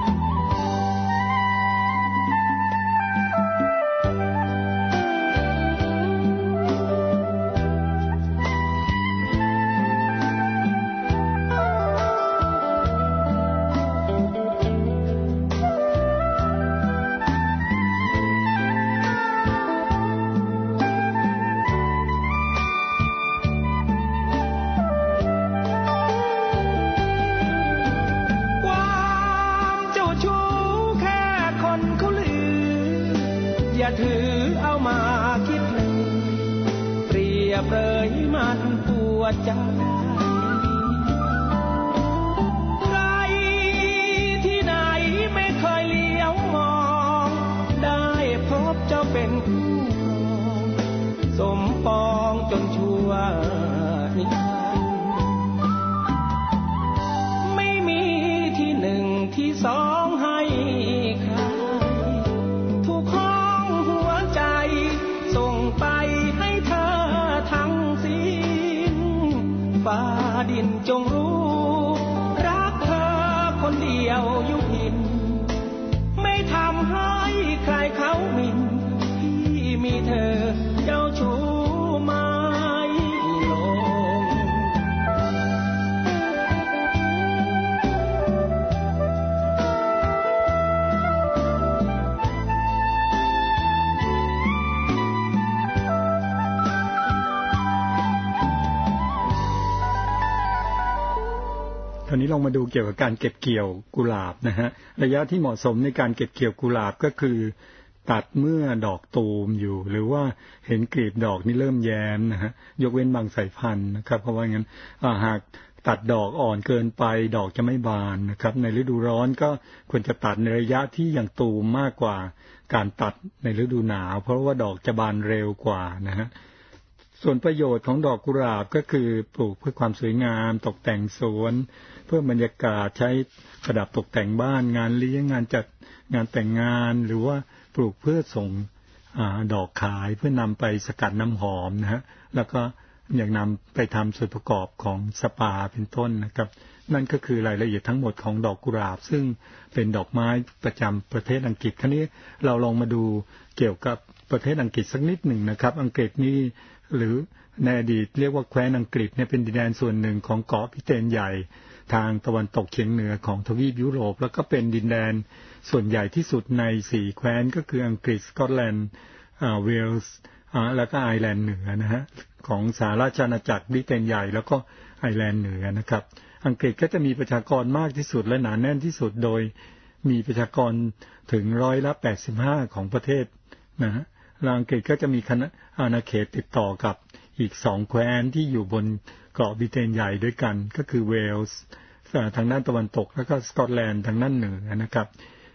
อย่าถือเอามาคิดเลยเปรียบเลยมันปวดใจใครที่ไหนไม่เคยเลี้ยวมองได้พบเจ้าเป็นคู่ครองสมปองจนชั่วนิรันดร์ไม่มีที่หนึ่งที่สองให้ใครส่งไปให้เธอทั้งสิ้นฟ้าดินจงรู้รักเธอคนเดียวอยู่หินไม่ทำให้ใครเขาหมิ่นที่มีเธอเจ้าชู้ไม่ลงราวนี้ลองมาดูเกี่ยวกับการเก็บเกี่ยวกุหลาบนะฮะระยะที่เหมาะสมในการเก็บเกี่ยวกุหลาบก็คือตัดเมื่อดอกตูมอยู่หรือว่าเห็นกลีบดอกนี่เริ่มแย้มนะฮะยกเว้นบางสายพันธุ์นะครับเพราะว่างั้นหากตัดดอกอ่อนเกินไปดอกจะไม่บานนะครับในฤดูร้อนก็ควรจะตัดในระยะที่ยังตูมมากกว่าการตัดในฤดูหนาวเพราะว่าดอกจะบานเร็วกว่านะฮะส่วนประโยชน์ของดอกกุหลาบก็คือปลูกเพื่อความสวยงามตกแต่งสวนเพื่อบรรยากาศใช้ประดับตกแต่งบ้านงานเลี้ยงงานจัดงานแต่งงานหรือว่าปลูกเพื่อส่งอ่าดอกขายเพื่อนำไปสกัดน้ำหอมนะฮะแล้วก็อยากนำไปทำส่วนประกอบของสปาเป็นต้นนะครับนั่นก็คือรายละเอียดทั้งหมดของดอกกุหลาบซึ่งเป็นดอกไม้ประจำประเทศอังกฤษคราวนี้เราลองมาดูเกี่ยวกับประเทศอังกฤษสักนิดหนึ่งนะครับอังกฤษนี่หรือในอดีตเรียกว่าแคว้นอังกฤษเนี่ยเป็นดินแดนส่วนหนึ่งของเกาะบริเตนใหญ่ทางตะวันตกเฉียงเหนือของทวีปยุโรปแล้วก็เป็นดินแดนส่วนใหญ่ที่สุดในสี่แคว้นก็คืออังกฤษสกอตแลนด์อ่าเวลส์อ่าแล้วก็ไอร์แลนด์เหนือนะฮะของสหราชอาณาจักรบริเตนใหญ่แล้วก็ไอร์แลนด์เหนือนะครับอังกฤษก็จะมีประชากรมากที่สุดและหนาแน่นที่สุดโดยมีประชากรถึงร้อยละแปดสิบห้าของประเทศนะฮะอังกฤษก็จะมีอาณาเขตติดต่อกับอีกสองแคว้นที่อยู่บนเกาะบริเตนใหญ่ด้วยกันก็คือเวลส์ทางด้านตะวันตกแล้วก็สกอตแลนด์ทางด้านเหนือนะครับ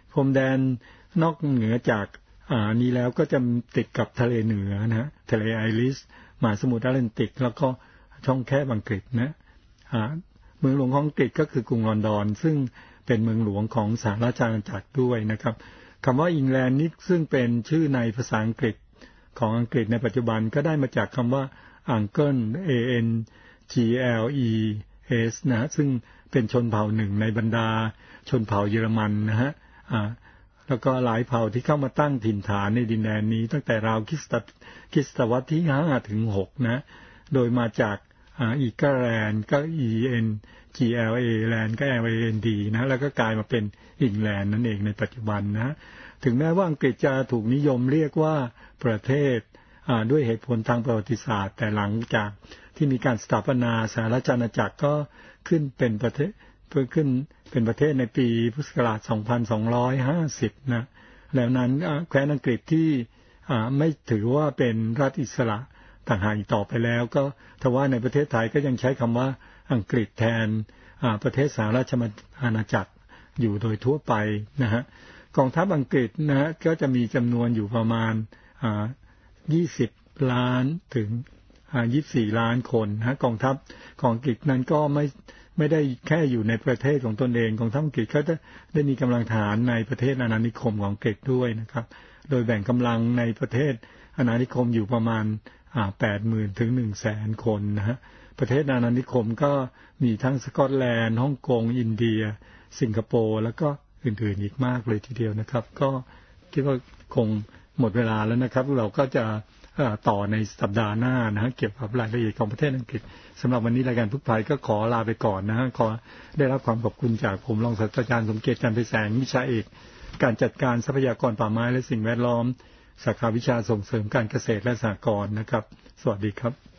พรมแดนนอกเหนือจากอ่านี้แล้วก็จะติดกับทะเลเหนือนะทะเลไอริสมหาสมุทรแอตแลนติกแล้วก็ช่องแคบอังกฤษนะอ่าเมืองหลวงของอังกฤษก็คือกรุงลอนดอนซึ่งเป็นเมืองหลวงของสหราชอาณาจักรด้วยนะครับคำว่าอิงแลนด์นี่ซึ่งเป็นชื่อในภาษาอังกฤษของอังกฤษในปัจจุบันก็ได้มาจากคำว่า Uncle A N G L E S นะซึ่งเป็นชนเผ่าหนึ่งในบรรดาชนเผ่าเยอรมันนะฮะอ่าแล้วก็หลายเผ่าที่เข้ามาตั้งถิ่นฐานในดินแดนนี้ตั้งแต่ราวคริสตคริสตวรรษที่ห้าถึงหกนะโดยมาจากอ่าอีกแลนด์ก็ E N G L A แลนด์ก็ L A N D นะแล้วก็กลายมาเป็นอิงแลนด์นั่นเองในปัจจุบันนะถึงแม้ว่าอังกฤษจะถูกนิยมเรียกว่าประเทศอ่าด้วยเหตุผลทางประวัติศาสตร์แต่หลังจากที่มีการสถาปนาสหราชอาณาจักรก็ขึ้นเป็นประเทศเพิ่มขึ้นเป็นประเทศในปีพุทธศักราชสองพันสองร้อยห้าสิบนะแล้วนั้นแคว้นอังกฤษที่ไม่ถือว่าเป็นรัฐอิสระต่างหากอีกต่อไปแล้วก็ทว่าในประเทศไทยก็ยังใช้คำว่าอังกฤษแทนประเทศสหราชอาณาจักรอยู่โดยทั่วไปนะฮะกองทัพอังกฤษนะฮะก็จะมีจำนวนอยู่ประมาณยี่สิบล้านถึงยี่สิบสี่ล้านคนนะกองทัพของอังกฤษนั้นก็ไม่ไม่ได้แค่อยู่ในประเทศของตนเองกองทัพอังกฤษก็ได้ได้มีกำลังทหารในประเทศอาณานิคมของอังกฤษด้วยนะครับโดยแบ่งกำลังในประเทศอาณานิคมอยู่ประมาณแปดหมื่นถึงหนึ่งแสนคนนะฮะประเทศอาณานิคมก็มีทั้งสกอตแลนด์ฮ่องกงอินเดียสิงคโปร์แล้วก็อื่นๆอีกมากเลยทีเดียวนะครับก็คิดว่าคงหมดเวลาแล้วนะครับเราก็จะต่อในสัปดาห์หน้านะฮะเกี่ยวกับรายละเอียดของประเทศอังกฤษสำหรับวันนี้รายการพึกภัยก็ขอลาไปก่อนนะฮะขอได้รับความขอบคุณจากผมรองศาสตราจารย์สมเกียรติจันทร์ไพแสงวิชาเอกการจัดการทรัพยากรป่าไม้และสิ่งแวดล้อมสาขาวิชาส่งเสริมการเกษตรและสหกรณ์นะครับสวัสดีครับ